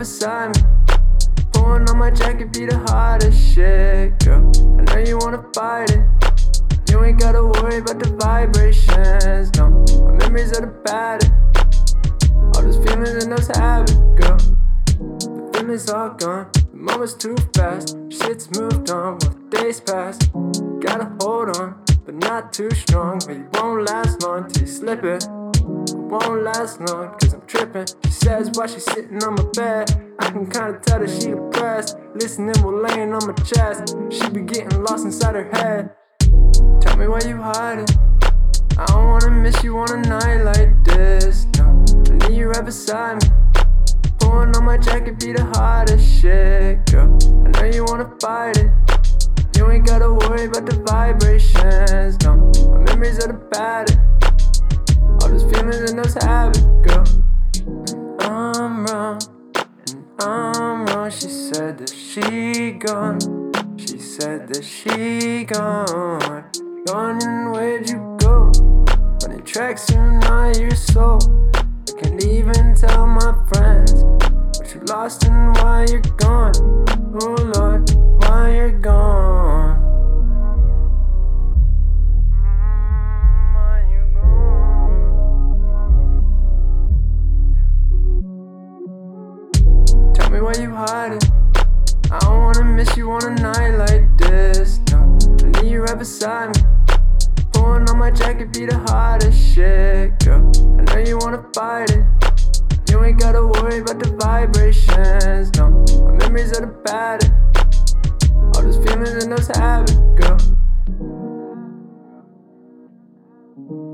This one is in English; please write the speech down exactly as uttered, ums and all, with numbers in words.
beside me. Pulling on my jacket be the hottest shit, girl. I know you wanna fight it. You ain't gotta worry about the vibrations, no. My memories are the baddest. All those feelings and those habits, girl. The feelings are gone, the moment's too fast. Shit's moved on while the days pass. Gotta hold on, but not too strong. But you won't last long till you slip it. It won't last long, cause I'm tripping. She says while she's sitting on my bed, I can kinda tell that she depressed. Listening while laying on my chest, she be getting lost inside her head. Tell me why you hiding. I don't wanna miss you on a night like this, no. I need you right beside me. Pulling on my jacket be the hottest shit, girl. I know you wanna fight it. You ain't gotta worry about the vibrations, no. My memories are the baddest. All those feelings and those habits, girl. I'm wrong, and I'm wrong. She said that she gone. She said that she gone. Gone, and where'd you go? Running tracks, you're not your soul. I can't even tell my friends what you lost and why you're gone. Oh Lord, why you're gone. Why you gone? Tell me why you hiding. I don't wanna miss you on a night like this, no. I need you right beside me. Pulling on my jacket be the hottest shit, girl. I know you wanna fight it. You ain't gotta worry about the vibrations, no. My memories are the baddest. All those feelings and those habits, girl.